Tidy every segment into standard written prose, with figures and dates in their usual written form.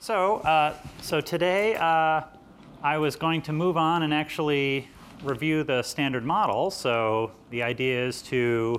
So today I was going to move on and actually review the standard model. So the idea is to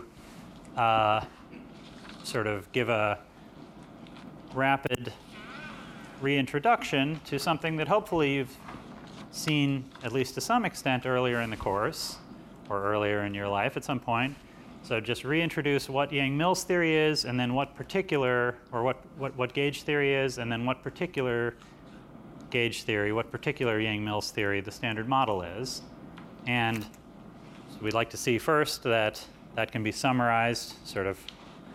sort of give a rapid reintroduction to something that hopefully you've seen at least to some extent earlier in the course or earlier in your life at some point. So just reintroduce what Yang-Mills theory is, and then what particular, or what gauge theory is, and then what particular gauge theory, what particular Yang-Mills theory the standard model is. And so we'd like to see first that that can be summarized, sort of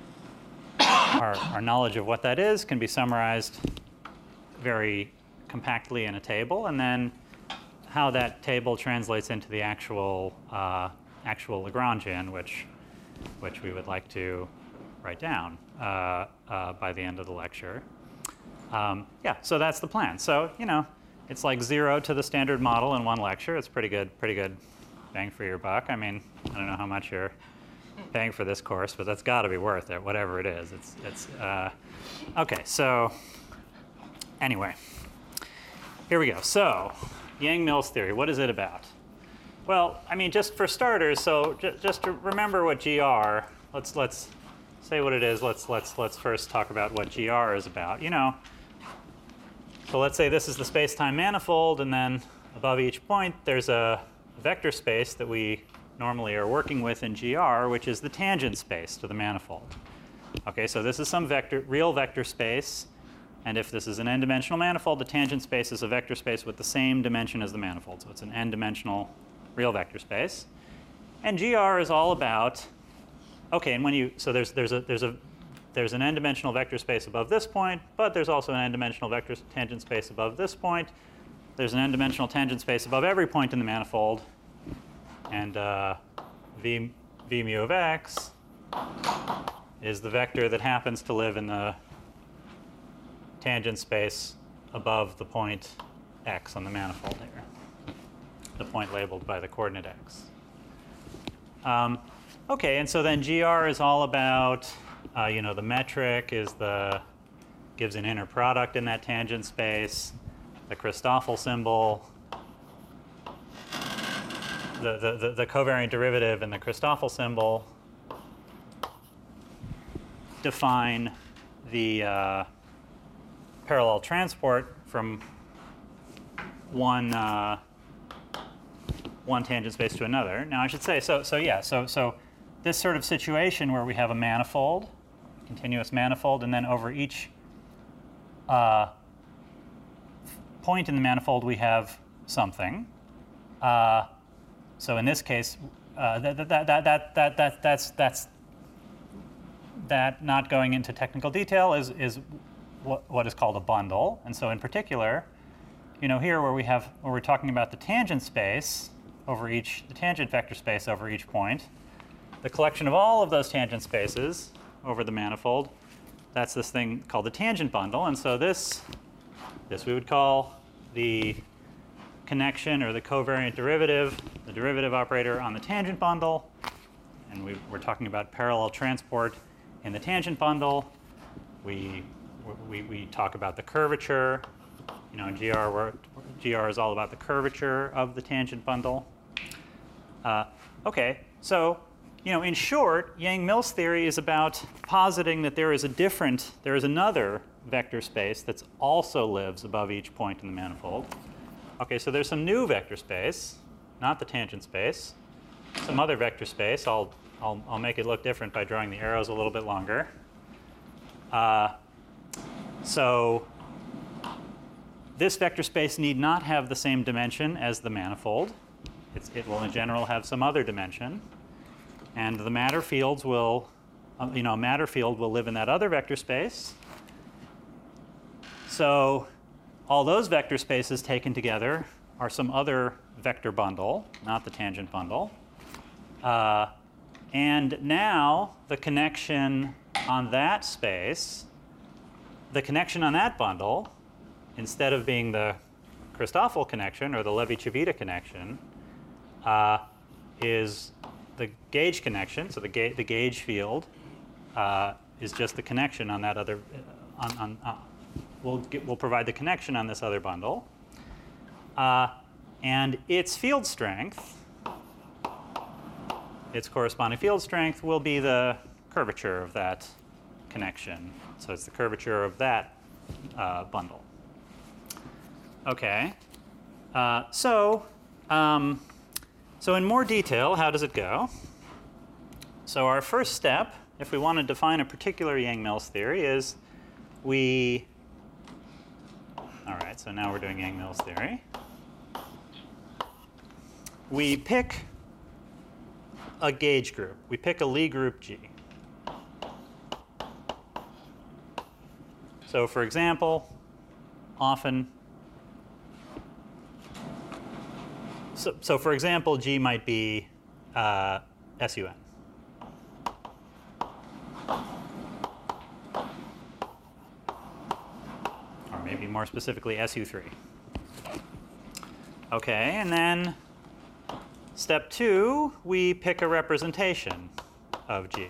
our knowledge of what that is can be summarized very compactly in a table, and then how that table translates into the actual Lagrangian, which we would like to write down by the end of the lecture. Yeah, so that's the plan. So, you know, it's like 0 to the standard model in one lecture. It's pretty good bang for your buck. I mean, I don't know how much you're paying for this course, but that's got to be worth it, whatever it is. Okay, so anyway, here we go. So Yang-Mills theory, what is it about? Well, I mean, just for starters, so just to remember what GR, let's say what it is. Let's first talk about what GR is about. You know, so let's say this is the space-time manifold, and then above each point there's a vector space that we normally are working with in GR, which is the tangent space to the manifold. Okay, so this is some real vector space, and if this is an n-dimensional manifold, the tangent space is a vector space with the same dimension as the manifold. So it's an n-dimensional real vector space. And GR is all about, okay, and when you, so there's an n-dimensional vector space above this point, but there's also an n-dimensional vector tangent space above this point. There's an n-dimensional tangent space above every point in the manifold. And v mu of x is the vector that happens to live in the tangent space above the point x on the manifold here, the point labeled by the coordinate x. Okay, and so then GR is all about, you know, the metric is gives an inner product in that tangent space, the Christoffel symbol, the covariant derivative and the Christoffel symbol define the parallel transport from one tangent space to another. Now I should say, so this sort of situation where we have a manifold, continuous manifold, and then over each point in the manifold we have something. So in this case, that not going into technical detail is what is called a bundle. And so in particular, you know, here where we're talking about the tangent space over the tangent vector space over each point, the collection of all of those tangent spaces over the manifold, that's this thing called the tangent bundle. And so this we would call the connection or the covariant derivative, the derivative operator on the tangent bundle. And we're talking about parallel transport in the tangent bundle. We talk about the curvature. You know, in GR is all about the curvature of the tangent bundle. Okay, so, you know, in short, Yang-Mills theory is about positing that there is another vector space that also lives above each point in the manifold. Okay, so there's some new vector space, not the tangent space, some other vector space. I'll make it look different by drawing the arrows a little bit longer. So this vector space need not have the same dimension as the manifold. It will in general have some other dimension. And the matter fields will, you know, a matter field will live in that other vector space. So all those vector spaces taken together are some other vector bundle, not the tangent bundle. And now the connection on that space, the connection on that bundle, instead of being the Christoffel connection or the Levi-Civita connection, is the gauge connection. So the gauge field is just the connection on that other will provide the connection on this other bundle. And its field strength, its corresponding field strength, will be the curvature of that connection. So it's the curvature of that bundle. Okay. So in more detail, how does it go? So our first step, if we want to define a particular Yang-Mills theory, is all right, so now we're doing Yang-Mills theory. We pick a gauge group. We pick a Lie group G. So for example, often, so for example, G might be SUN. Or maybe more specifically, SU3. Okay, and then step 2, we pick a representation of G.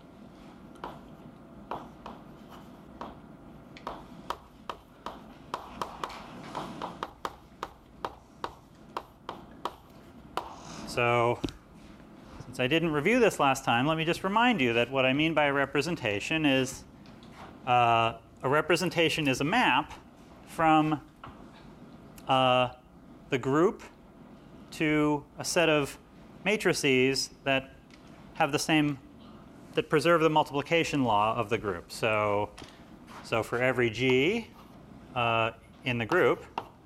So since I didn't review this last time, let me just remind you that what I mean by a representation is a representation is a map from the group to a set of matrices that have the same, that preserve the multiplication law of the group. So for every G in the group,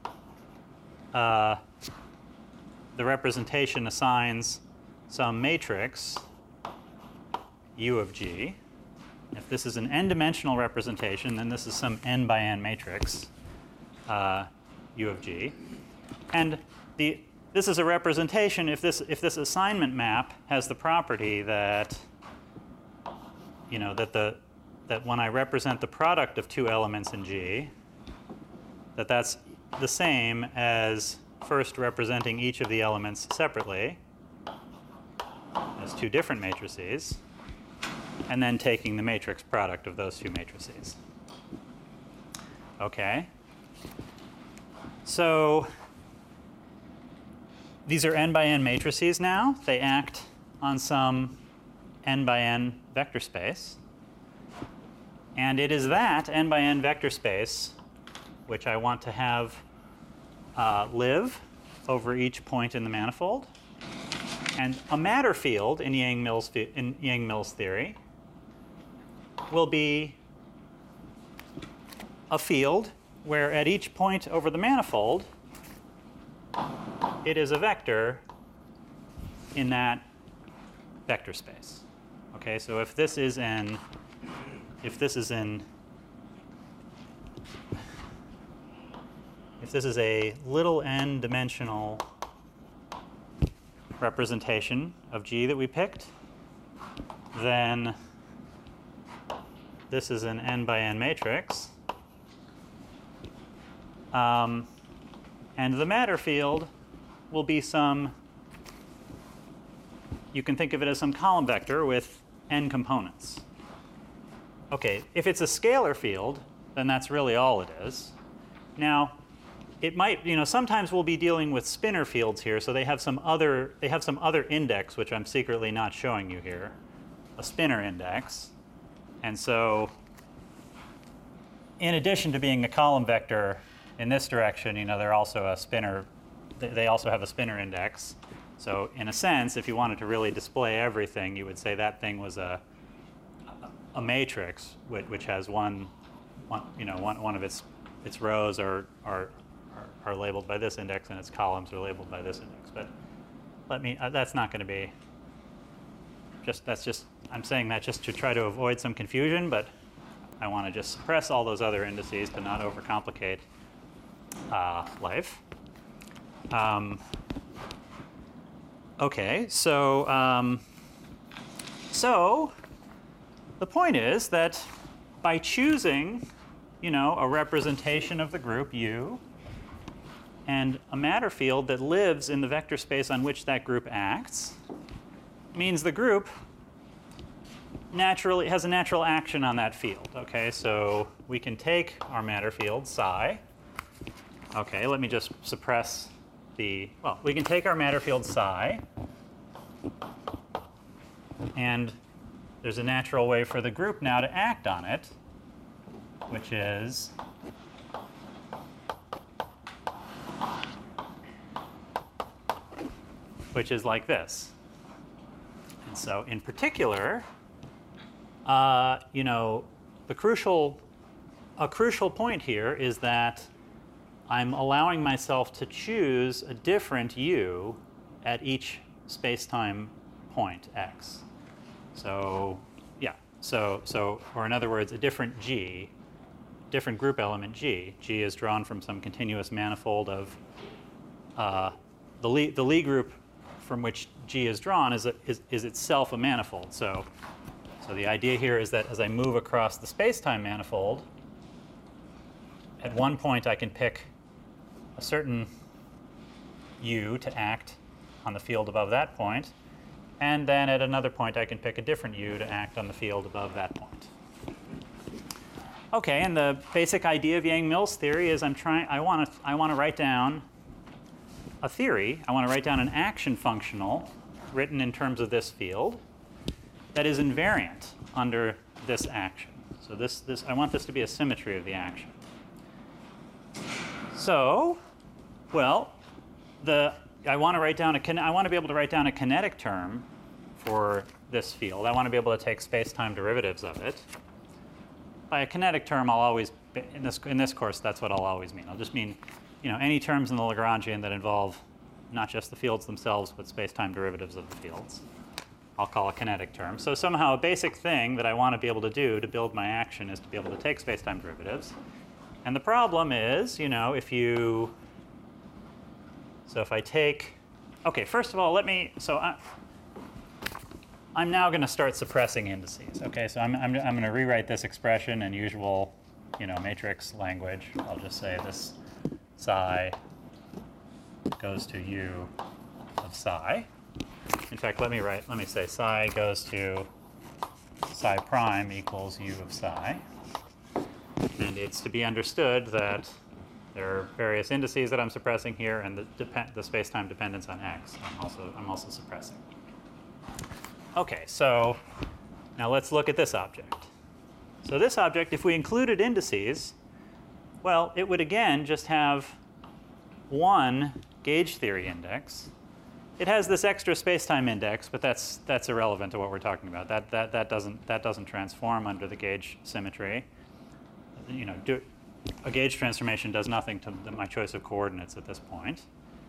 the representation assigns some matrix U of G. If this is an n-dimensional representation, then this is some n by n matrix U of G. And this is a representation if this assignment map has the property that, you know, that when I represent the product of two elements in G, that's the same as first representing each of the elements separately as two different matrices, and then taking the matrix product of those two matrices. Okay. So these are n by n matrices now. They act on some n by n vector space. And it is that n by n vector space which I want to have live over each point in the manifold. And a matter field in Yang-Mills theory will be a field where at each point over the manifold, it is a vector in that vector space. Okay, so if this is a little n dimensional representation of G that we picked, then this is an n by n matrix. And the matter field will be some, you can think of it as some column vector with n components. Okay, if it's a scalar field, then that's really all it is. Now, it might, you know, sometimes we'll be dealing with spinor fields here, so they have some other index, which I'm secretly not showing you here, a spinor index. And so in addition to being a column vector in this direction, you know, they're also a spinor, they also have a spinor index. So in a sense, if you wanted to really display everything, you would say that thing was a matrix which has one of its rows are labeled by this index and its columns are labeled by this index. But that's not going to be I'm saying that just to try to avoid some confusion, but I want to just suppress all those other indices to not overcomplicate life. Okay, so the point is that by choosing, you know, a representation of the group U and a matter field that lives in the vector space on which that group acts, means the group naturally has a natural action on that field. Okay, so we can take our matter field psi. Okay, let me just suppress the, well, we can take our matter field psi, and there's a natural way for the group now to act on it, which is like this. And so in particular, you know, a crucial point here is that I'm allowing myself to choose a different u at each space-time point x. So yeah, so or in other words, a different g, different group element g. G is drawn from some continuous manifold of the Lie group from which G is drawn is itself a manifold. So the idea here is that as I move across the space-time manifold, at one point I can pick a certain u to act on the field above that point, and then at another point I can pick a different u to act on the field above that point. Okay, and the basic idea of Yang-Mills theory is I want to write down a theory. I want to write down an action functional written in terms of this field that is invariant under this action. So I want this to be a symmetry of the action. So, well, I want to be able to write down a kinetic term for this field. I want to be able to take space-time derivatives of it. By a kinetic term, I'll always, in this course, that's what I'll always mean. I'll just mean, you know, any terms in the Lagrangian that involve not just the fields themselves, but space-time derivatives of the fields. I'll call a kinetic term. So somehow a basic thing that I want to be able to do to build my action is to be able to take space-time derivatives. And the problem is, you know, if I take, okay, first of all, I'm now going to start suppressing indices. Okay, so I'm going to rewrite this expression in usual, you know, matrix language. I'll just say this psi goes to u of psi. In fact, let me say psi goes to psi prime equals u of psi. And it's to be understood that there are various indices that I'm suppressing here, and the space-time dependence on x I'm also suppressing. Okay, so now let's look at this object. So this object, if we included indices, well, it would again just have one gauge theory index. It has this extra space-time index, but that's irrelevant to what we're talking about. That doesn't transform under the gauge symmetry. You know, a gauge transformation does nothing to my choice of coordinates at this point.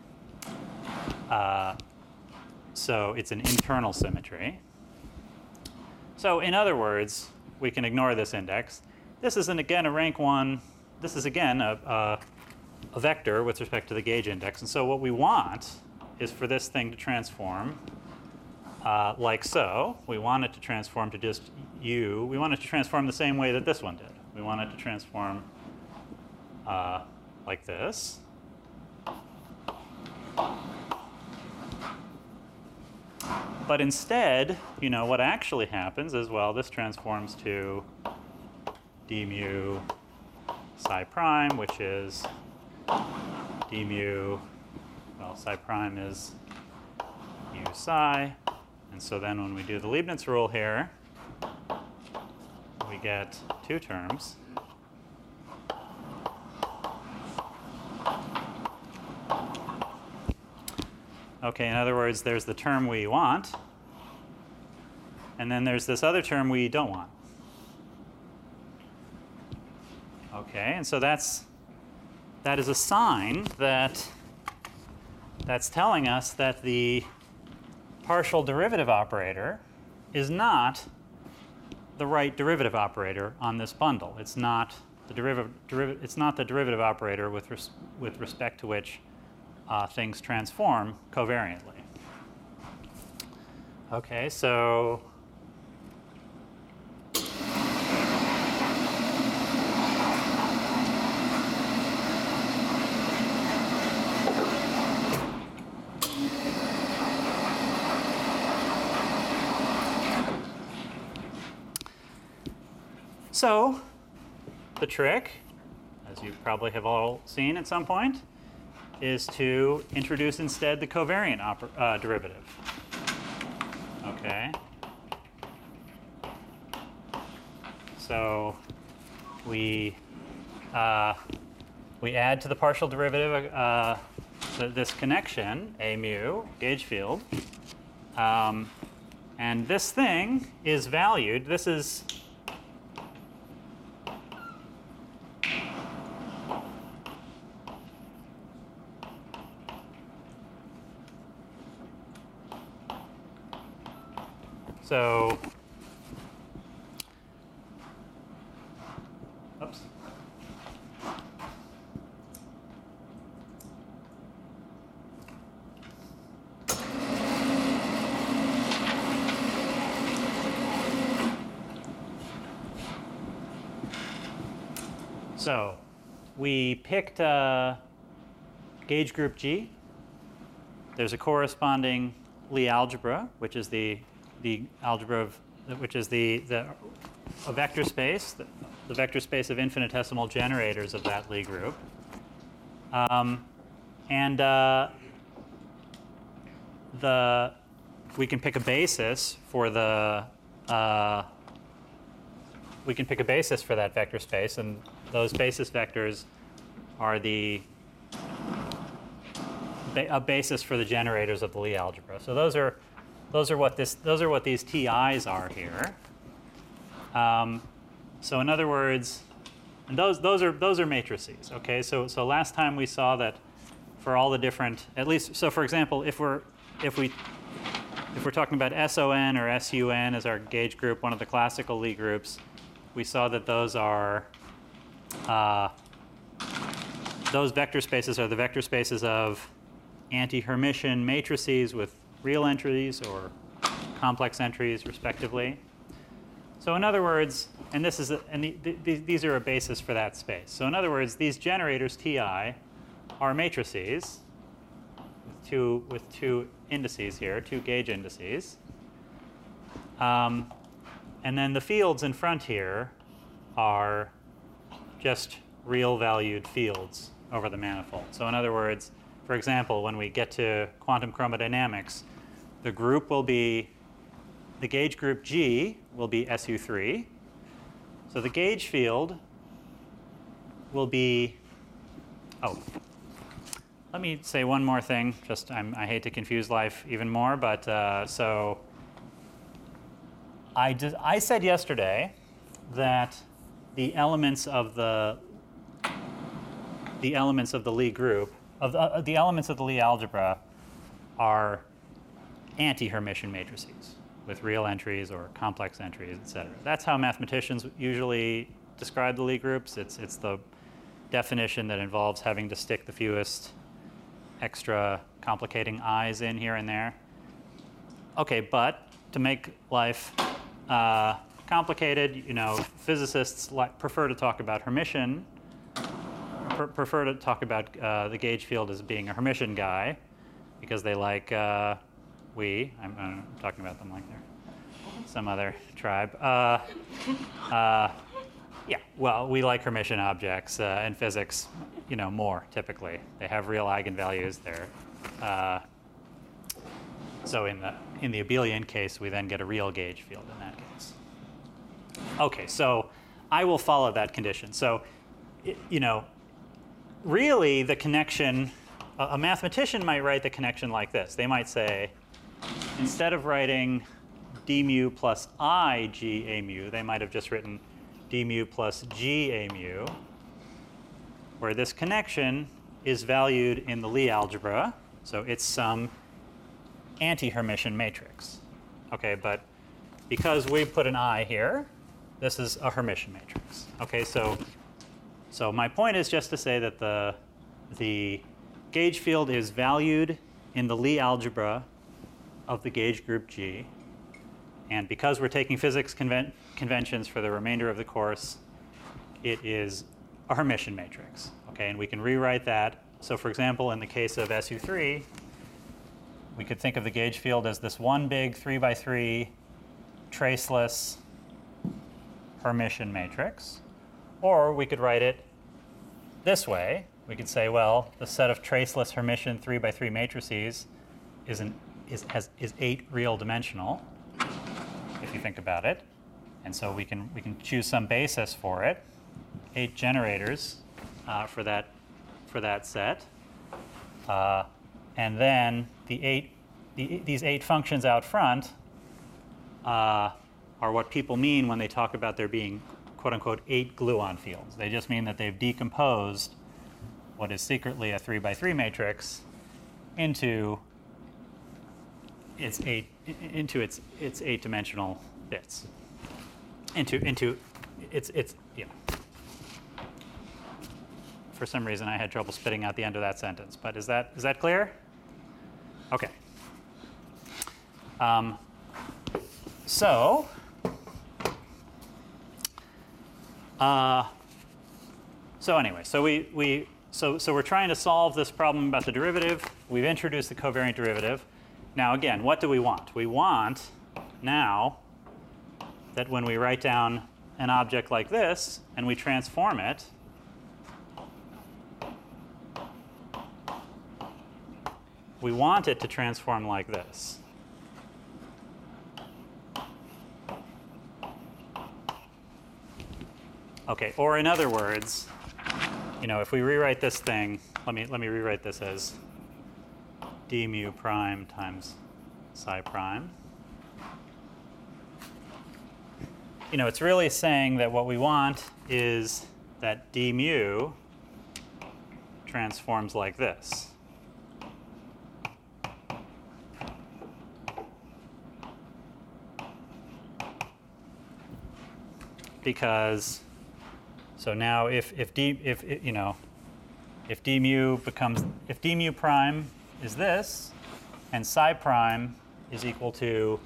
So it's an internal symmetry. So in other words, we can ignore this index. This is again a rank 1. This is again a vector with respect to the gauge index. And so what we want is for this thing to transform like so. We want it to transform to just u. We want it to transform the same way that this one did. We want it to transform like this. But instead, you know, what actually happens is, well, this transforms to d mu psi prime, which is d mu, well, psi prime is u psi. And so then when we do the Leibniz rule here, we get two terms. Okay, in other words, there's the term we want, and then there's this other term we don't want. Okay, and so that is a sign that's telling us that the partial derivative operator is not the right derivative operator on this bundle. It's not the derivative operator with respect to which things transform covariantly. Okay, so So the trick, as you probably have all seen at some point, is to introduce instead the covariant derivative. Okay. So we add to the partial derivative this connection, A mu, gauge field. And this thing is valued. This is so. Oops. So we picked gauge group G. There's a corresponding Lie algebra, which is the algebra of which is a vector space, the vector space of infinitesimal generators of that Lie group. We can pick a basis for that vector space, and those basis vectors are a basis for the generators of the Lie algebra. So those are what these TIs are here. So in other words, and those are matrices. Okay, so last time we saw that for all the different, at least, so for example, if we're talking about SON or SUN as our gauge group, one of the classical Lie groups, we saw that those vector spaces are the vector spaces of anti-Hermitian matrices with real entries or complex entries, respectively. So in other words, and these are a basis for that space. So in other words, these generators Ti are matrices with two indices here, two gauge indices. And then the fields in front here are just real valued fields over the manifold. So in other words, for example, when we get to quantum chromodynamics, the gauge group G will be SU3. So the gauge field will be, let me say one more thing. Just I hate to confuse life even more, but so I said yesterday that the elements of the Lie group the elements of the Lie algebra are anti-Hermitian matrices with real entries or complex entries, etc. That's how mathematicians usually describe the Lie groups. It's the definition that involves having to stick the fewest extra complicating i's in here and there. Okay, but to make life complicated, physicists prefer to talk about Hermitian, prefer to talk about the gauge field as being a Hermitian guy, because they like I'm talking about them like they're some other tribe. Yeah, well, we like Hermitian objects in physics, more typically. They have real eigenvalues. So in the abelian case, we then get a real gauge field in that case. Okay, so I will follow that condition. So, really the connection, a mathematician might write the connection like this. They might say, instead of writing d mu plus I g a mu, they might have just written d mu plus g a mu, where this connection is valued in the Lie algebra. So it's some anti-Hermitian matrix. Okay, but because we put an I here, this is a Hermitian matrix. Okay, so my point is just to say that the gauge field is valued in the Lie algebra of the gauge group G. And because we're taking physics conventions for the remainder of the course, it is a Hermitian matrix. Okay, and we can rewrite that. So for example, in the case of SU3, we could think of the gauge field as this one big 3 by 3 traceless Hermitian matrix. Or we could write it this way. We could say, well, the set of traceless Hermitian 3 by 3 matrices is 8 real dimensional, if you think about it. And so we can choose some basis for it, 8 generators for that set. And then these 8 functions out front are what people mean when they talk about there being, quote unquote, 8 gluon fields. They just mean that they've decomposed what is secretly a 3 by 3 matrix into its 8-dimensional bits. Into its yeah. For some reason, I had trouble spitting out the end of that sentence, but is that clear? Okay. So anyway, so we're trying to solve this problem about the derivative. We've introduced the covariant derivative. Now again, what do we want? We want now that when we write down an object like this and we transform it, we want it to transform like this. Okay, or in other words, if we rewrite this thing, let me rewrite this as d mu prime times psi prime. It's really saying that what we want is that d mu transforms like this. Because so now if d mu prime is this and psi prime is equal to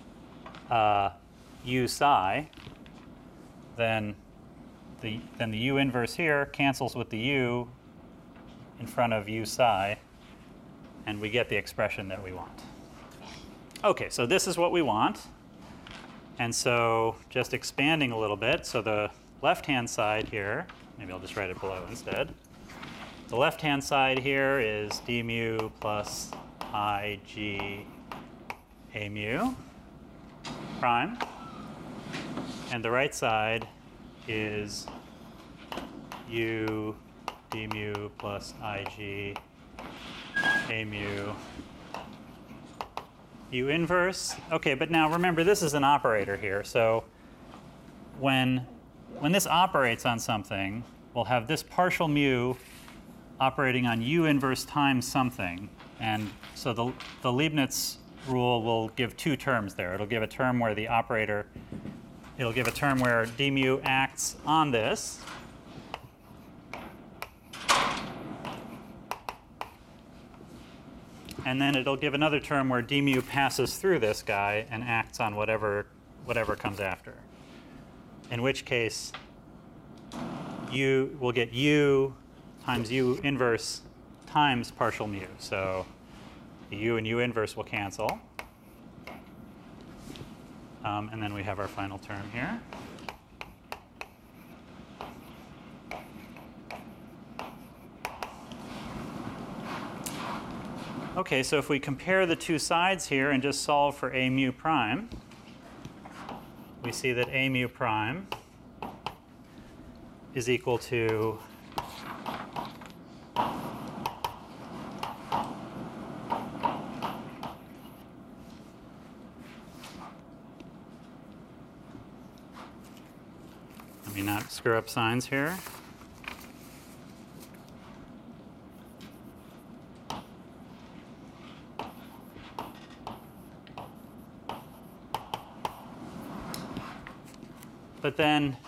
u psi, then the u inverse here cancels with the u in front of u psi, and we get the expression that we want. Okay, so this is what we want. And so just expanding a little bit, so the left-hand side here, maybe I'll just write it below instead. The left-hand side here is d mu plus I g a mu prime. And the right side is u d mu plus I g a mu u inverse. Okay, but now remember this is an operator here. So when this operates on something, we'll have this partial mu operating on u inverse times something. And so the Leibniz rule will give 2 terms there. It'll give a term where the operator, it'll give a term where d mu acts on this. And then it'll give another term where d mu passes through this guy and acts on whatever comes after. In which case, we'll get u times u inverse times partial mu. So the u and u inverse will cancel. And then we have our final term here. Okay, so if we compare the 2 sides here and just solve for a mu prime, we see that a mu prime is equal to let me not screw up signs here. But then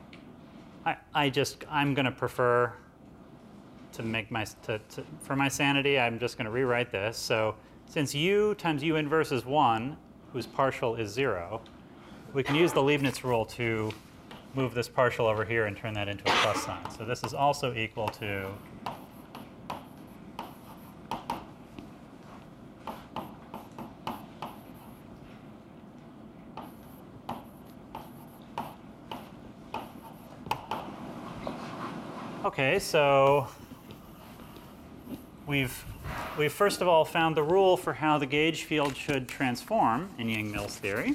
I'm going to prefer to make for my sanity, I'm just going to rewrite this. So since u times u inverse is 1, whose partial is 0, we can use the Leibniz rule to move this partial over here and turn that into a plus sign. So this is also equal to Okay, so we've first of all found the rule for how the gauge field should transform in Yang-Mills theory.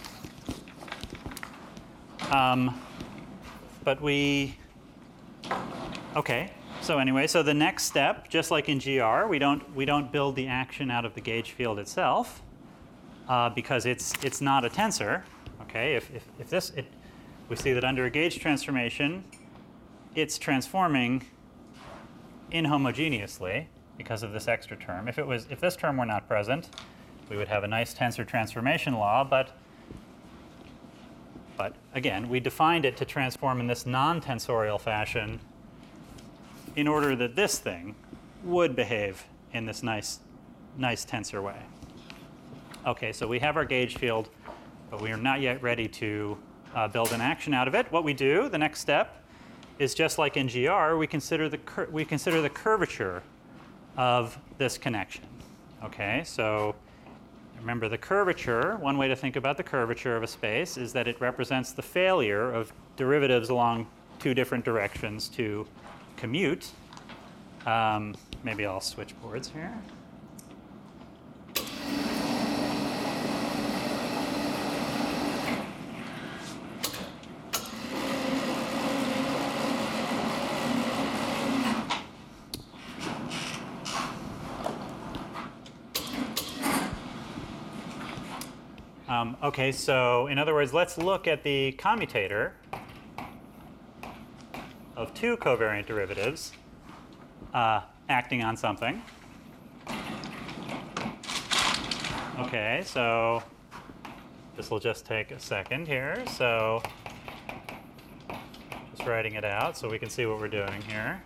Okay, so anyway, so the next step, just like in GR, we don't build the action out of the gauge field itself because it's not a tensor. Okay, we see that under a gauge transformation, it's transforming inhomogeneously because of this extra term. If this term were not present, we would have a nice tensor transformation law, but again, we defined it to transform in this non-tensorial fashion in order that this thing would behave in this nice tensor way. Okay, so we have our gauge field, but we are not yet ready to build an action out of it. What we do, the next step, is just like in GR, we consider the curvature of this connection. Okay, so remember the curvature, one way to think about the curvature of a space is that it represents the failure of derivatives along two different directions to commute. Maybe I'll switch boards here. Okay, so in other words, let's look at the commutator of two covariant derivatives acting on something. Okay, so this will just take a second here. So just writing it out so we can see what we're doing here.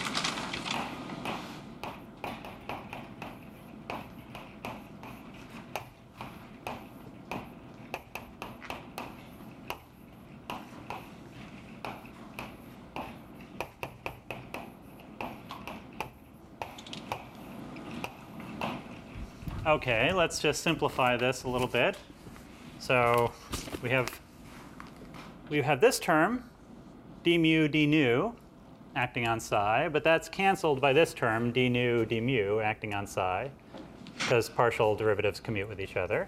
Okay, let's just simplify this a little bit. So we have this term, d mu d nu, acting on psi, but that's canceled by this term, d nu d mu, acting on psi, because partial derivatives commute with each other.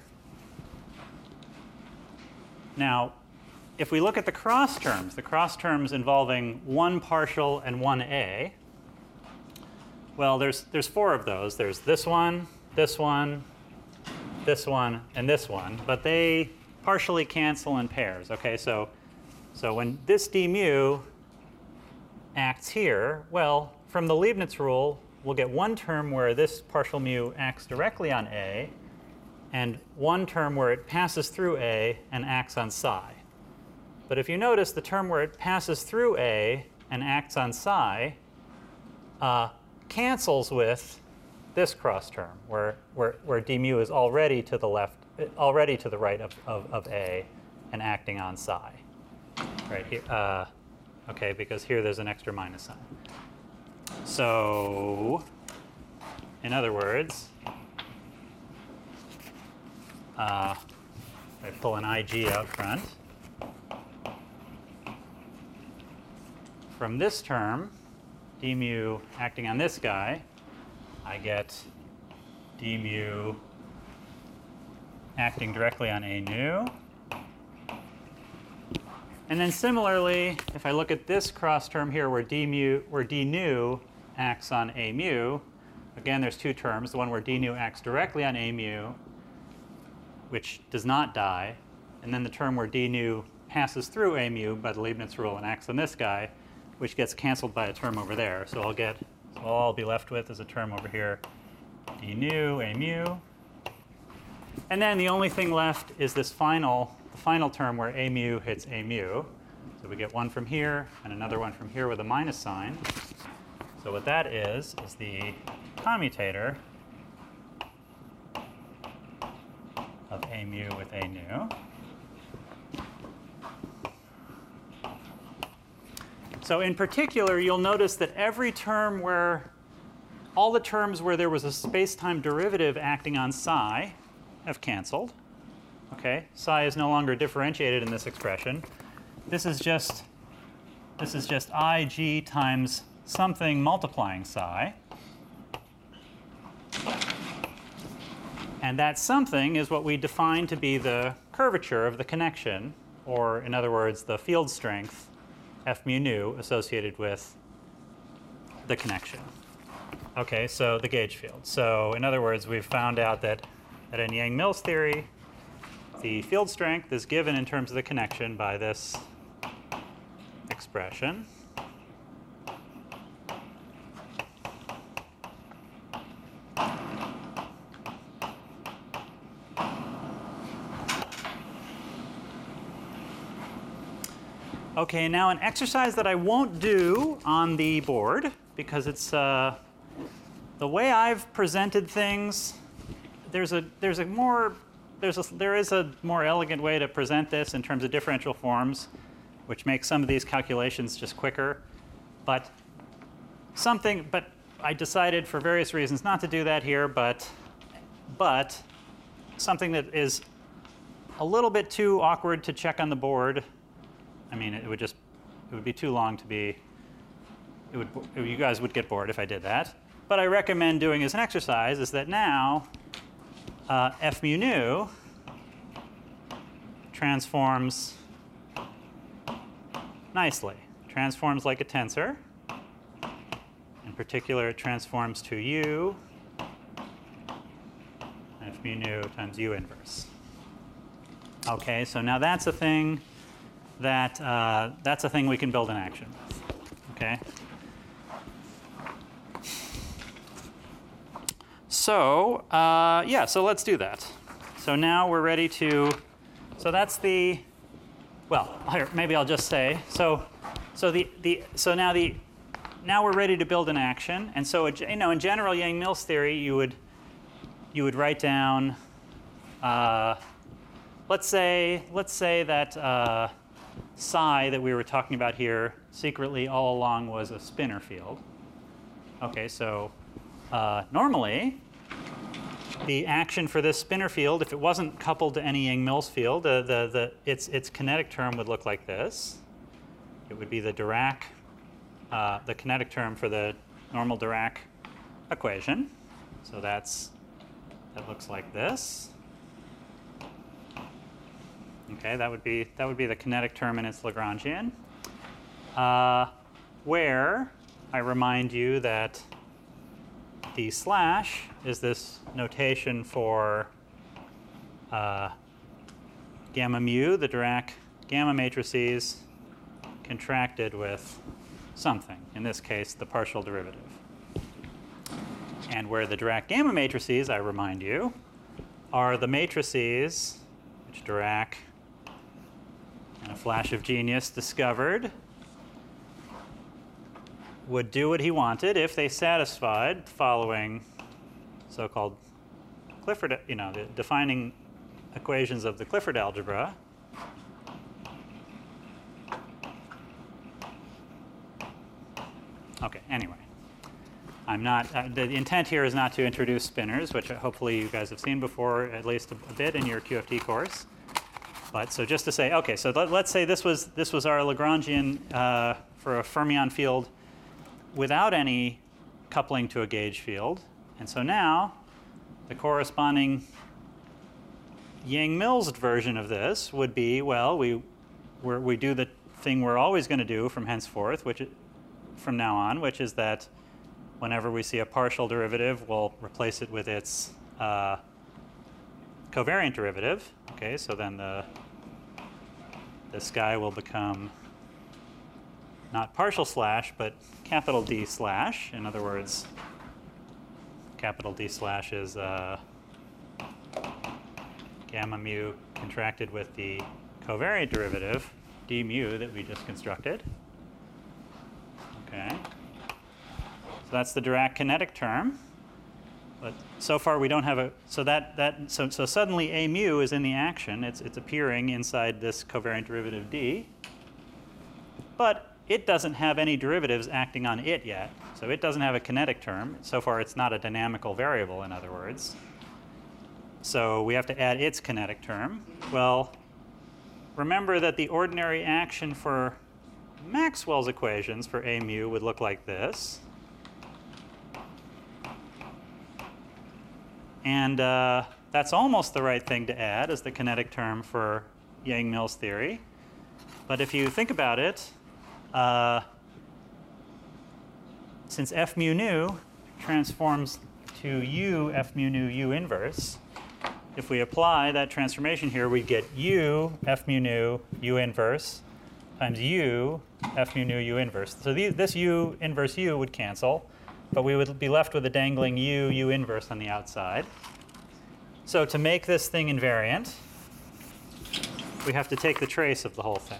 Now, if we look at the cross terms involving one partial and one a, well, there's four of those. There's this one, this one, this one, and this one, but they partially cancel in pairs. Okay, so when this d mu acts here, well, from the Leibniz rule, we'll get one term where this partial mu acts directly on A, and one term where it passes through A and acts on psi. But if you notice, the term where it passes through A and acts on psi cancels with this cross term, where d mu is already to the right of A and acting on psi. Right here, okay, because here there's an extra minus sign. So, in other words, I pull an IG out front. From this term, d mu acting on this guy, I get d mu acting directly on A nu. And then similarly, if I look at this cross term here where d nu acts on A mu, again there's two terms, the one where d nu acts directly on A mu, which does not die, and then the term where d nu passes through A mu by the Leibniz rule and acts on this guy, which gets canceled by a term over there. So all I'll be left with is a term over here, d nu, A mu. And then the only thing left is this final term where A mu hits A mu. So we get one from here and another one from here with a minus sign. So what that is the commutator of A mu with A nu. So in particular, you'll notice that all the terms where there was a space-time derivative acting on psi have canceled. Okay, psi is no longer differentiated in this expression. This is just this is just IG times something multiplying psi. And that something is what we define to be the curvature of the connection, or in other words, the field strength, F mu nu, associated with the connection. Okay, so the gauge field. So in other words, we've found out that in Yang-Mills theory, the field strength is given in terms of the connection by this expression. Okay, now an exercise that I won't do on the board because it's the way I've presented things. There is a more elegant way to present this in terms of differential forms, which makes some of these calculations just quicker. But I decided for various reasons not to do that here. But something that is a little bit too awkward to check on the board. I mean, it would be too long to be. You guys would get bored if I did that. But I recommend doing as an exercise is that now F mu nu transforms nicely. Transforms like a tensor. In particular, it transforms to U F mu nu times U inverse. Okay, so now that's a thing that's a thing we can build an action with. Okay. So yeah, so let's do that. So now we're ready to. So that's the. Well, here, maybe I'll just say. So now we're ready to build an action, and so in general Yang-Mills theory, you would write down. Let's say that psi that we were talking about here secretly all along was a spinor field. Okay, so normally the action for this spinor field, if it wasn't coupled to any Yang-Mills field, its kinetic term would look like this. It would be the Dirac, the kinetic term for the normal Dirac equation. So that looks like this. Okay, that would be the kinetic term in its Lagrangian. Where I remind you that the slash is this notation for gamma mu, the Dirac gamma matrices contracted with something, in this case, the partial derivative. And where the Dirac gamma matrices, I remind you, are the matrices which Dirac, in a flash of genius, discovered would do what he wanted if they satisfied the following so-called Clifford, the defining equations of the Clifford algebra. Okay, anyway. I'm not, the intent here is not to introduce spinors, which hopefully you guys have seen before, at least a bit in your QFT course. But so just to say, okay, so let's say this was our Lagrangian for a fermion field without any coupling to a gauge field. And so now the corresponding Yang-Mills version of this would be, well, we do the thing we're always going to do from henceforth, from now on, which is that whenever we see a partial derivative, we'll replace it with its covariant derivative. Okay, so then this guy will become not partial slash, but capital D slash. In other words, capital D slash is gamma mu contracted with the covariant derivative, d mu, that we just constructed. Okay. So that's the Dirac kinetic term. But so far we don't have a, so suddenly A mu is in the action. It's appearing inside this covariant derivative D. But it doesn't have any derivatives acting on it yet. So it doesn't have a kinetic term. So far it's not a dynamical variable, in other words. So we have to add its kinetic term. Well, remember that the ordinary action for Maxwell's equations for A mu would look like this. And that's almost the right thing to add as the kinetic term for Yang-Mills theory. But if you think about it, since F mu nu transforms to U F mu nu U inverse, if we apply that transformation here, we get U F mu nu U inverse times U F mu nu U inverse. So this U inverse U would cancel, but we would be left with a dangling U inverse on the outside. So to make this thing invariant, we have to take the trace of the whole thing.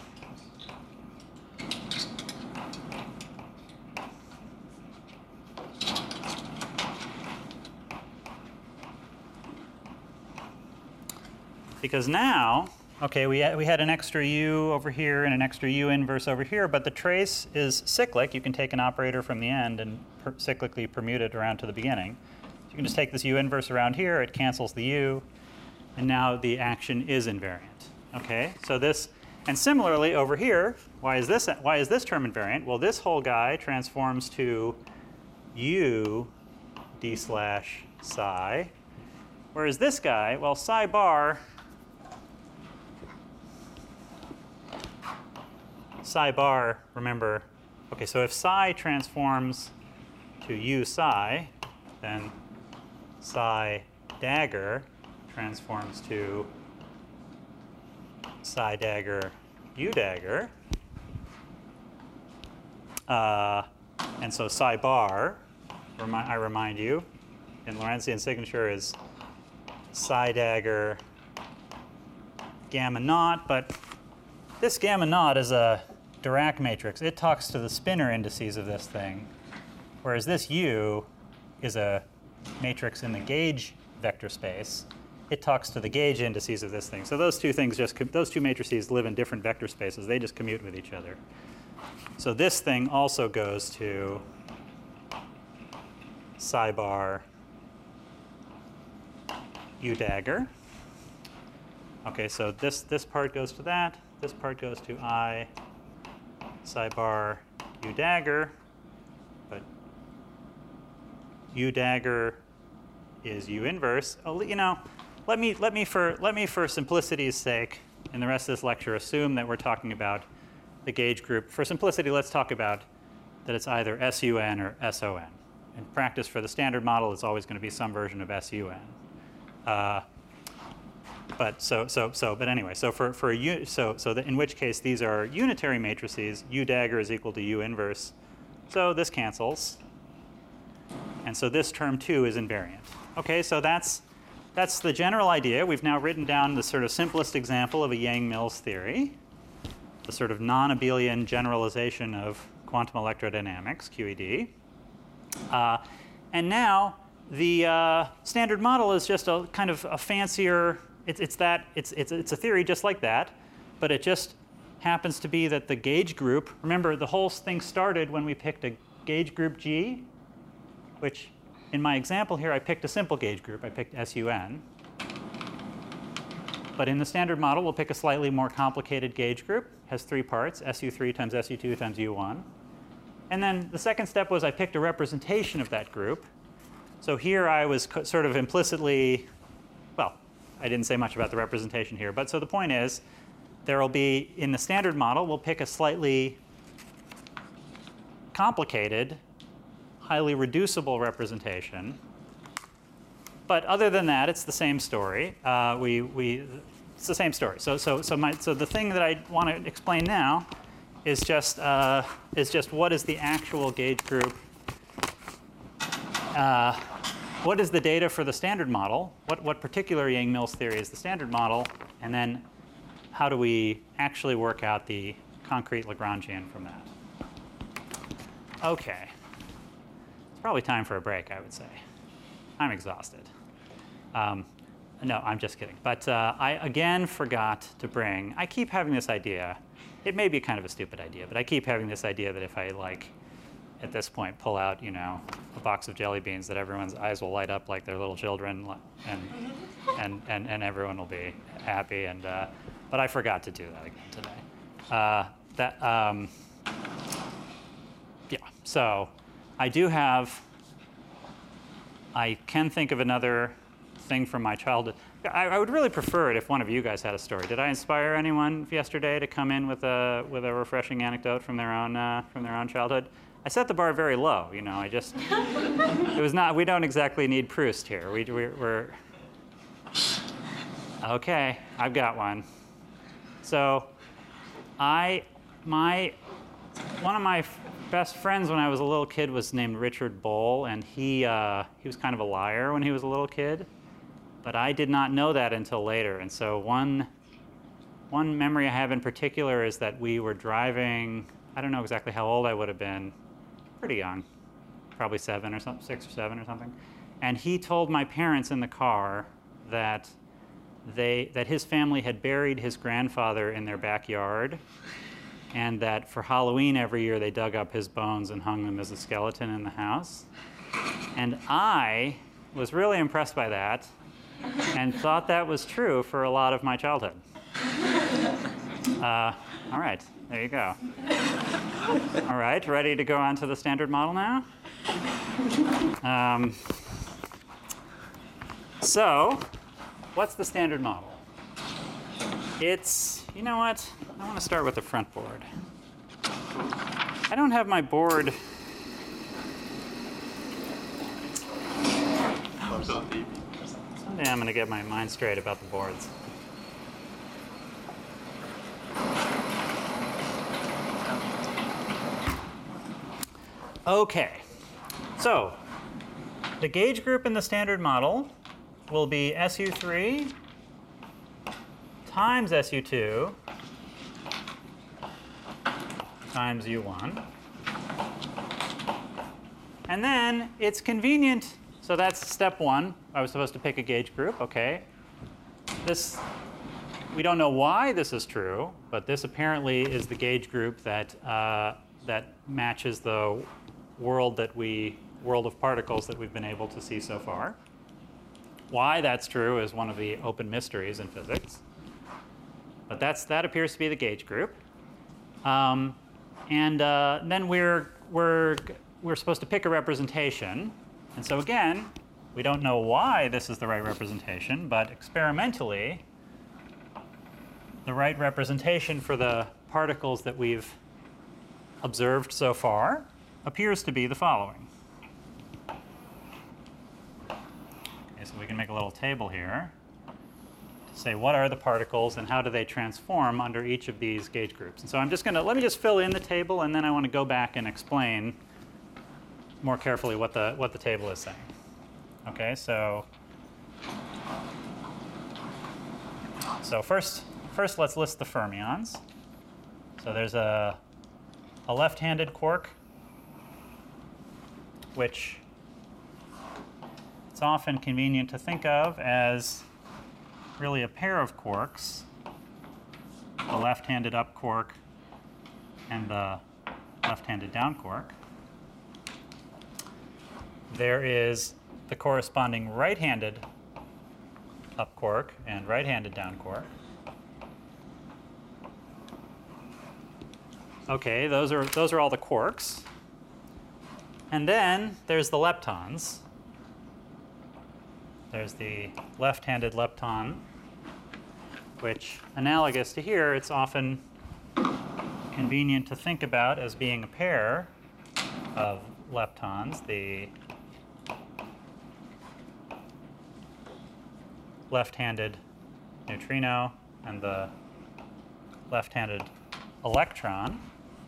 Because now, okay, we had an extra U over here and an extra U inverse over here, but the trace is cyclic. You can take an operator from the end and cyclically permute it around to the beginning. So you can just take this U inverse around here, it cancels the U, and now the action is invariant. Okay, so this, and similarly over here, why is this term invariant? Well, this whole guy transforms to U d slash psi, whereas this guy, well, psi bar remember, okay, so if psi transforms to U psi, then psi dagger transforms to psi dagger U dagger. And so psi bar, I remind you, in Lorentzian signature is psi dagger gamma naught, but this gamma naught is a Dirac matrix. It talks to the spinor indices of this thing, whereas this U is a matrix in the gauge vector space. It talks to the gauge indices of this thing. So those two things those two matrices live in different vector spaces. They just commute with each other. So this thing also goes to psi bar U dagger. Okay, so this part goes to that. This part goes to I psi bar U dagger, but U dagger is U inverse. Oh, you know, let me for simplicity's sake, in the rest of this lecture, assume that we're talking about the gauge group. For simplicity, let's talk about that it's either SUN or SON. In practice, for the standard model, it's always going to be some version of SUN. But anyway, in which case these are unitary matrices. U dagger is equal to U inverse. So this cancels. And so this term too is invariant. Okay, so that's the general idea. We've now written down the sort of simplest example of a Yang-Mills theory, the sort of non-abelian generalization of quantum electrodynamics, QED. And now the standard model is just a kind of a fancier. It's a theory just like that, but it just happens to be that the gauge group. Remember, the whole thing started when we picked a gauge group G, which in my example here I picked a simple gauge group. I picked SUN. But in the standard model, we'll pick a slightly more complicated gauge group. It has three parts: SU3 times SU2 times U1. And then the second step was I picked a representation of that group. So here I was sort of implicitly, well, I didn't say much about the representation here, but so the point is, there will be, in the standard model, we'll pick a slightly complicated, highly reducible representation. But other than that, it's the same story. It's the same story. So the thing that I want to explain now is just what is the actual gauge group. What is the data for the standard model? What particular Yang-Mills theory is the standard model? And then how do we actually work out the concrete Lagrangian from that? Okay. It's probably time for a break, I would say. I'm exhausted. No, I'm just kidding. But I again forgot to bring, I keep having this idea. It may be kind of a stupid idea, but I keep having this idea that if I, like, at this point, pull out, you know, a box of jelly beans, that everyone's eyes will light up like they're little children, and everyone will be happy. And but I forgot to do that again today. that, yeah, so I can think of another thing from my childhood. I would really prefer it if one of you guys had a story. Did I inspire anyone yesterday to come in with a refreshing anecdote from their own childhood? I set the bar very low, you know. It was not. We don't exactly need Proust here. We're okay. I've got one. So, one of my best friends when I was a little kid was named Richard Bohl, and he was kind of a liar when he was a little kid. But I did not know that until later. And so one memory I have in particular is that we were driving, I don't know exactly how old I would have been, pretty young, probably 7 or something, 6 or 7 or something. And he told my parents in the car that his family had buried his grandfather in their backyard, and that for Halloween every year they dug up his bones and hung them as a skeleton in the house. And I was really impressed by that, and thought that was true for a lot of my childhood. All right, there you go. All right, ready to go on to the standard model now? So, what's the standard model? You know what? I want to start with the front board. I don't have my board. Someday I'm going to get my mind straight about the boards. Okay, so the gauge group in the standard model will be SU3 times SU2 times U1. And then it's convenient. So that's step 1. I was supposed to pick a gauge group. Okay. We don't know why this is true, but this apparently is the gauge group that matches the world of particles that we've been able to see so far. Why that's true is one of the open mysteries in physics. But that appears to be the gauge group. And then we're supposed to pick a representation. And so again, we don't know why this is the right representation, but experimentally, the right representation for the particles that we've observed so far appears to be the following. Okay, so we can make a little table here to say what are the particles and how do they transform under each of these gauge groups. And so let me just fill in the table, and then I want to go back and explain more carefully what the table is saying. Okay, so first let's list the fermions. So there's a left-handed quark, which it's often convenient to think of as really a pair of quarks, the left-handed up quark and the left-handed down quark. There is the corresponding right-handed up quark and right-handed down quark. Okay, those are all the quarks. And then there's the leptons. There's the left-handed lepton, which, analogous to here, it's often convenient to think about as being a pair of leptons, the left-handed neutrino and the left-handed electron.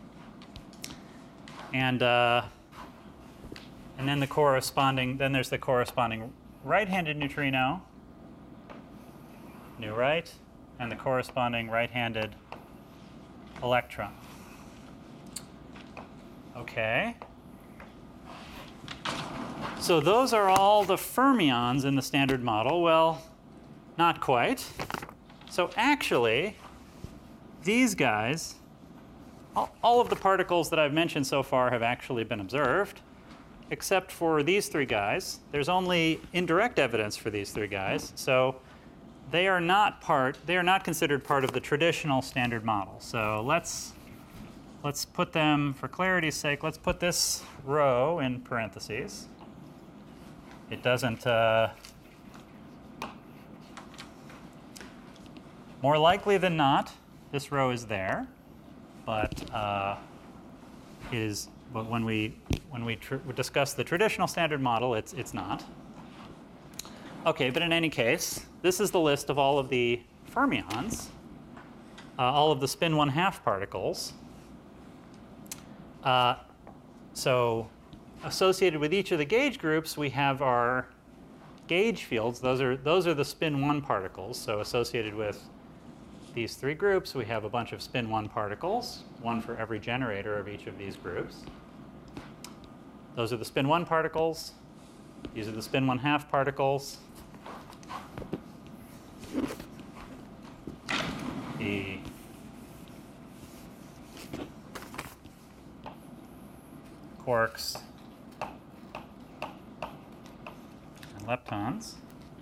And then there's the corresponding right-handed neutrino, new right, and the corresponding right-handed electron. Okay. So those are all the fermions in the standard model. Well, not quite. So actually, these guys, all of the particles that I've mentioned so far have actually been observed, except for these 3 guys. There's only indirect evidence for these 3 guys. So they are not considered part of the traditional standard model. So let's let's put them, for clarity's sake, let's put this row in parentheses. It doesn't, more likely than not, this row is there, but but when we discuss the traditional standard model, it's not. Okay, but in any case, this is the list of all of the fermions, all of the spin 1/2 particles. So associated with each of the gauge groups, we have our gauge fields. Those are the spin 1 particles. So associated with these 3 groups, we have a bunch of spin 1 particles, one for every generator of each of these groups. Those are the spin 1 particles. These are the spin 1/2 particles. The quarks and leptons.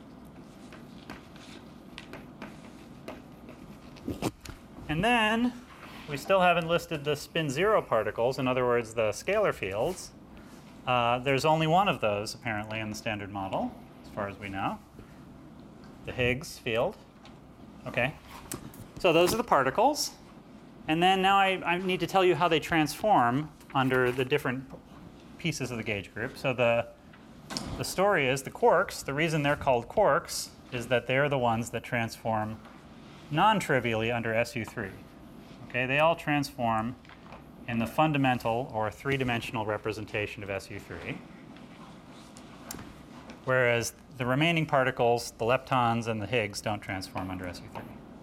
And then we still haven't listed the spin 0 particles, in other words, the scalar fields. There's only one of those, apparently, in the standard model, as far as we know. The Higgs field. Okay. So those are the particles. And then now I need to tell you how they transform under the different pieces of the gauge group. So the story is the quarks, the reason they're called quarks is that they're the ones that transform non-trivially under SU3. Okay, they all transform in the fundamental or 3-dimensional representation of SU3. Whereas the remaining particles, the leptons and the Higgs, don't transform under SU3.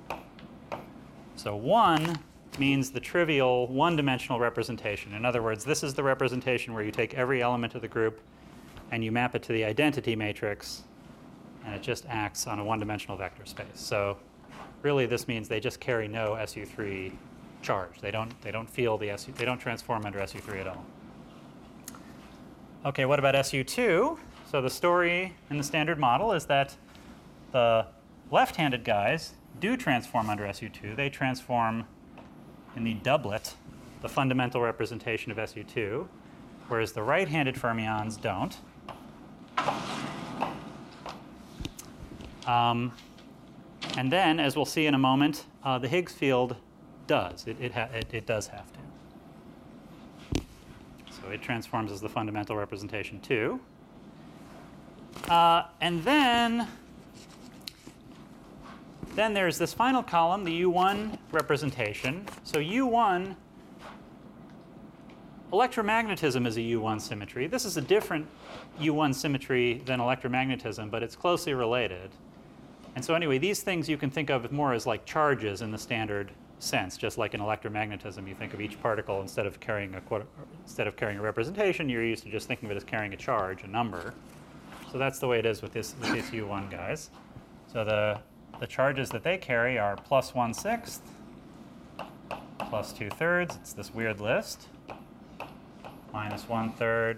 So 1 means the trivial 1-dimensional representation. In other words, this is the representation where you take every element of the group and you map it to the identity matrix, and it just acts on a 1-dimensional vector space. So really, this means they just carry no SU3 charge. They don't feel the SU. They don't transform under SU3 at all. Okay, what about SU2? So the story in the standard model is that the left-handed guys do transform under SU2. They transform in the doublet, the fundamental representation of SU2, whereas the right-handed fermions don't. And then, as we'll see in a moment, the Higgs field does. It does have to. So it transforms as the fundamental representation too. And then there's this final column, the U1 representation. So U1, electromagnetism is a U1 symmetry. This is a different U1 symmetry than electromagnetism, but it's closely related. And so anyway, these things you can think of more as like charges in the standard sense, just like in electromagnetism, you think of each particle instead of carrying a representation, you're used to just thinking of it as carrying a charge, a number. So that's the way it is with these U1 guys. So the charges that they carry are plus 1/6, plus 2/3. It's this weird list. Minus 1/3,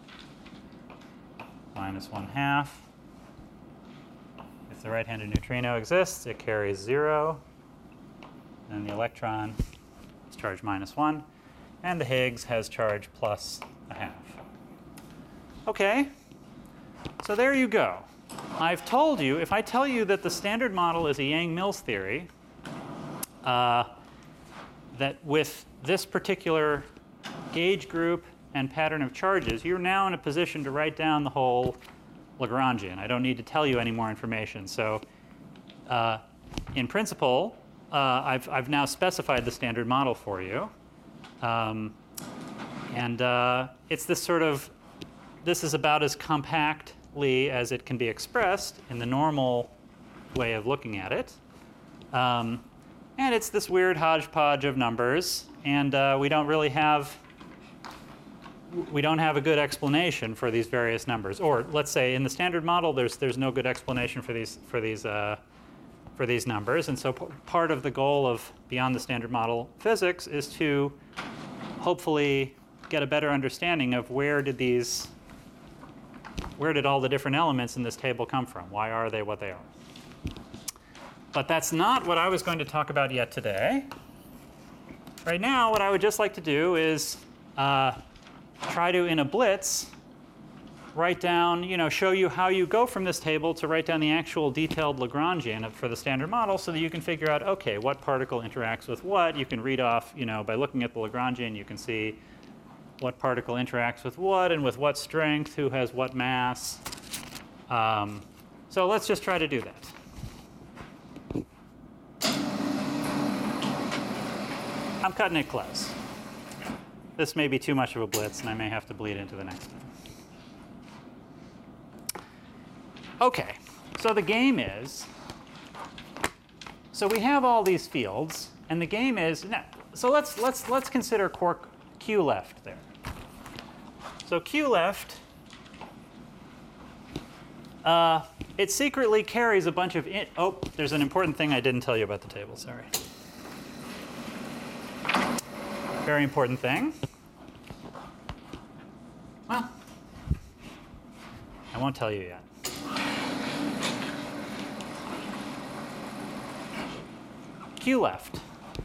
minus 1/2. If the right-handed neutrino exists, it carries 0. And the electron is charge minus 1. And the Higgs has charge plus 1/2. Okay, so there you go. I've told you, if I tell you that the standard model is a Yang-Mills theory, that with this particular gauge group and pattern of charges, you're now in a position to write down the whole Lagrangian. I don't need to tell you any more information. So in principle, I've now specified the standard model for you. It's this sort of, this is about as compactly as it can be expressed in the normal way of looking at it. And it's this weird hodgepodge of numbers, and we don't have a good explanation for these various numbers. Or let's say in the standard model, there's no good explanation for these numbers. And so part of the goal of Beyond the Standard Model physics is to hopefully get a better understanding of where did all the different elements in this table come from? Why are they what they are? But that's not what I was going to talk about yet today. right now, what I would just like to do is try to, in a blitz, write down, show you how you go from this table to write down the actual detailed Lagrangian for the standard model so that you can figure out, okay, what particle interacts with what. You can read off, by looking at the Lagrangian, you can see what particle interacts with what and with what strength, who has what mass. So let's just try to do that. I'm cutting it close. This may be too much of a blitz, and I may have to bleed into the next one. Okay, so the game is, so we have all these fields, and the game is, so let's consider Q left there. So Q left, it secretly carries a bunch of, oh, there's an important thing I didn't tell you about the table, sorry. Very important thing. Well, I won't tell you yet. Q left.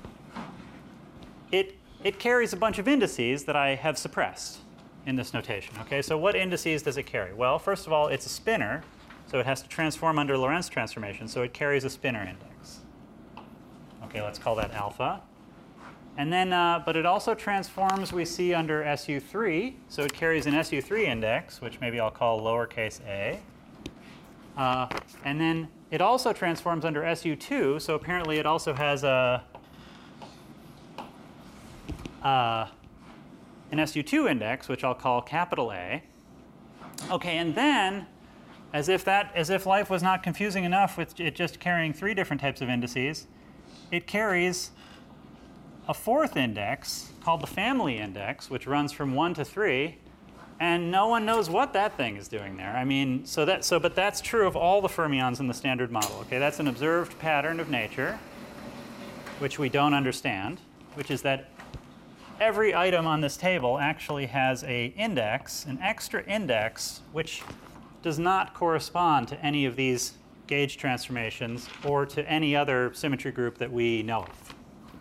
It carries a bunch of indices that I have suppressed in this notation. Okay, so what indices does it carry? Well, first of all, it's a spinor, so it has to transform under Lorentz transformation, so it carries a spinor index. Okay, let's call that alpha. And then, but it also transforms, we see, under SU3, so it carries an SU3 index, which maybe I'll call lowercase a. And then it also transforms under SU2, so apparently it also has an SU2 index, which I'll call capital A. Okay, and then, as if life was not confusing enough with it just carrying 3 different types of indices, it carries a 4th index called the family index, which runs from 1 to 3. And no one knows what that thing is doing there. I mean, but that's true of all the fermions in the standard model. Okay, that's an observed pattern of nature, which we don't understand, which is that every item on this table actually has an index, an extra index, which does not correspond to any of these gauge transformations or to any other symmetry group that we know of.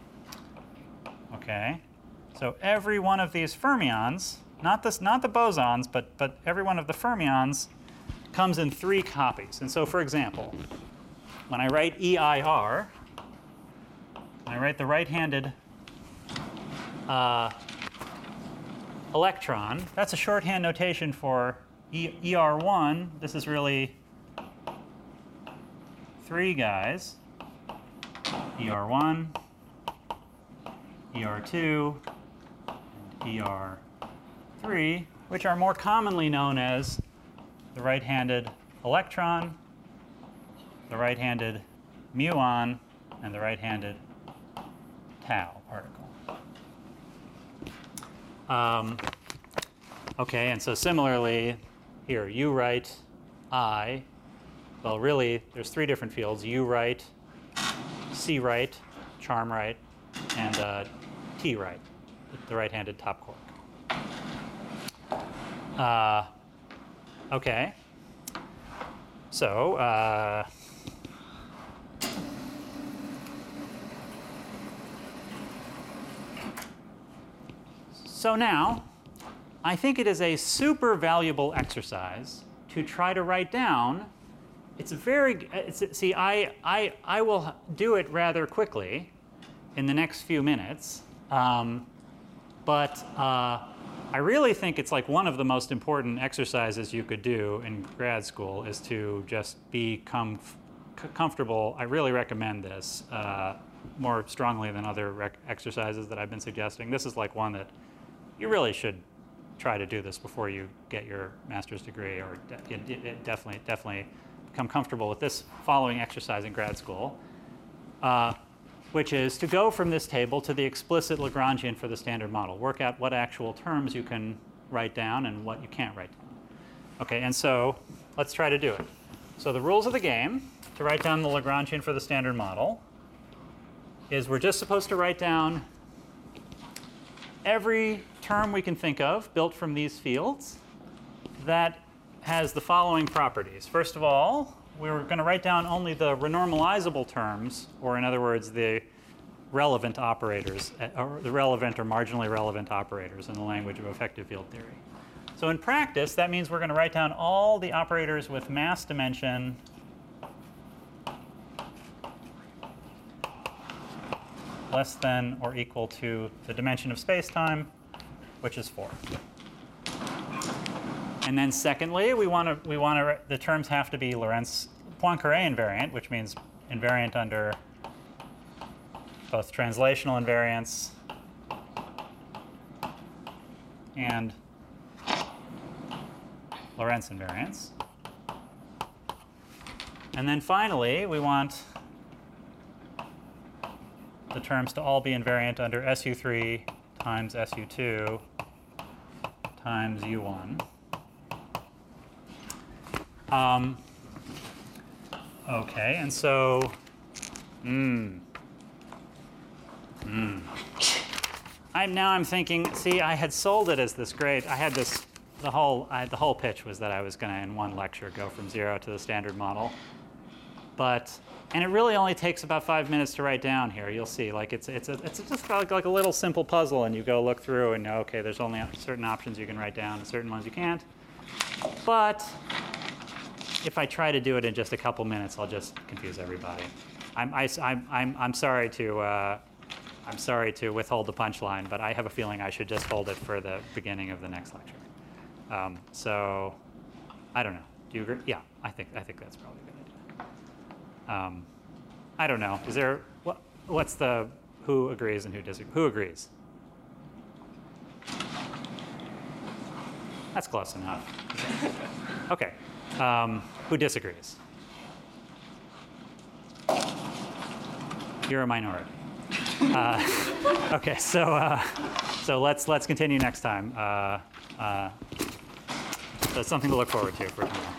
Okay, so every one of these fermions, not the bosons, but every one of the fermions comes in 3 copies. And so, for example, when I write EIR, when I write the right-handed electron, that's a shorthand notation for ER1. This is really 3 guys, ER1, ER2, and ER3, which are more commonly known as the right-handed electron, the right-handed muon, and the right-handed tau particle. Okay, and so similarly, here, U right, I, well, really, there's 3 different fields, U right, C right, charm right, and T right, the right-handed top quark. Okay, so so now, I think it is a super valuable exercise to try to write down. It's very, see, I will do it rather quickly in the next few minutes, but I really think it's like one of the most important exercises you could do in grad school is to just become comfortable. I really recommend this more strongly than other exercises that I've been suggesting. This is like one that you really should try to do this before you get your master's degree, or definitely become comfortable with this following exercise in grad school, which is to go from this table to the explicit Lagrangian for the standard model. Work out what actual terms you can write down and what you can't write down. Okay, and so let's try to do it. So the rules of the game to write down the Lagrangian for the standard model is we're just supposed to write down every term we can think of built from these fields that has the following properties. First of all, we're going to write down only the renormalizable terms, or in other words, the relevant operators, or the relevant or marginally relevant operators in the language of effective field theory. So in practice, that means we're going to write down all the operators with mass dimension less than or equal to the dimension of space-time, which is 4. And then secondly, the terms have to be Poincare invariant, which means invariant under both translational invariance and Lorentz invariance. And then finally, we want the terms to all be invariant under SU3 times SU2 times U1. Okay, and so, I'm thinking, see, I had sold it as this great, I had this, the whole pitch was that I was going to, in one lecture, go from 0 to the standard model. And it really only takes about 5 minutes to write down here. You'll see, like it's just like a little simple puzzle, and you go look through and know, okay, there's only certain options you can write down, and certain ones you can't. But if I try to do it in just a couple minutes, I'll just confuse everybody. I'm sorry to withhold the punchline, but I have a feeling I should just hold it for the beginning of the next lecture. So I don't know. Do you agree? Yeah, I think that's probably a good idea. I don't know. Is there what's the who agrees and who disagrees? Who agrees? That's close enough. Okay. Who disagrees? You're a minority. Okay, so let's continue next time. So it's something to look forward to for tomorrow.